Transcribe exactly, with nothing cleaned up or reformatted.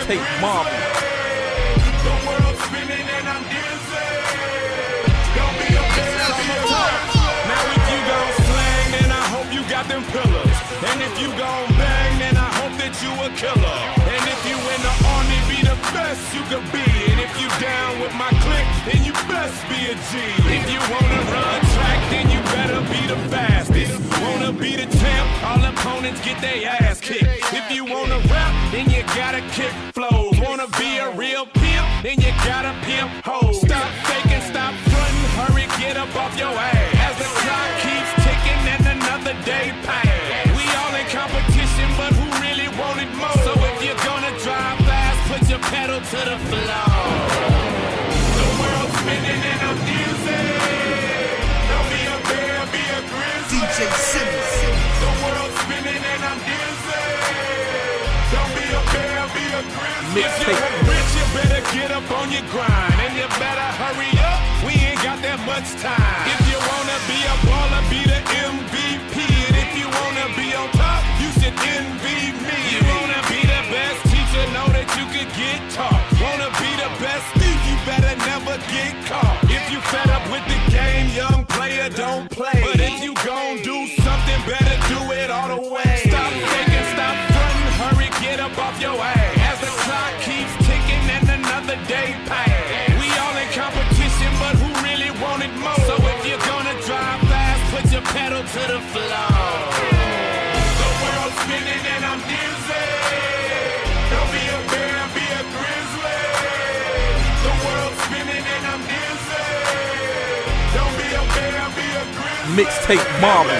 Mixtape Marvel. The world's spinning and I'm dizzy. Don't be a bear, be a girl. Now if you gon' slang, then I hope you got them pillars. And if you gon' bang, then I hope that you a killer. And if you in the army, be the best you could be. And if you down with my clique, then you best be a G. If you wanna run track, then you better be the fastest. Wanna be the champ, all opponents get their ass kicked. If you wanna rap, then you gotta kick flows. Wanna be a real pimp, then you gotta pimp hoes. Stop faking, stop frontin', hurry, get up off your ass. As the clock keeps ticking and another day pass. We all in competition, but who really want it more? So if you're gonna drive fast, put your pedal to the floor. The world's spinning and I'm dizzy. Don't be a bear, be a grizzly. D J Simmons. The world's spinning and I'm dizzy. Don't be a bear, be a grizzly. If you're rich, you better get up on your grind. And you better hurry up, we ain't got that much time. If you wanna be a baller, be the M V P. And if you wanna be on top, you should envy me. You wanna be the best teacher, know that you could get taught. Wanna be the best thief, you better never get caught. If you fed up with the game, young player, don't play. But if you gon' do something, better do it all the way. Stop thinking, stop frontin', hurry, get up off your ass. As the clock keeps ticking and another day pass. We all in competition, but who really want it more? So if you're gonna drive fast, put your pedal to the floor. The world's spinning and I'm dizzy. Don't be a bear, be a grizzly. The world's spinning and I'm dizzy. Don't be a bear, be a grizzly. Mixtape Marvel.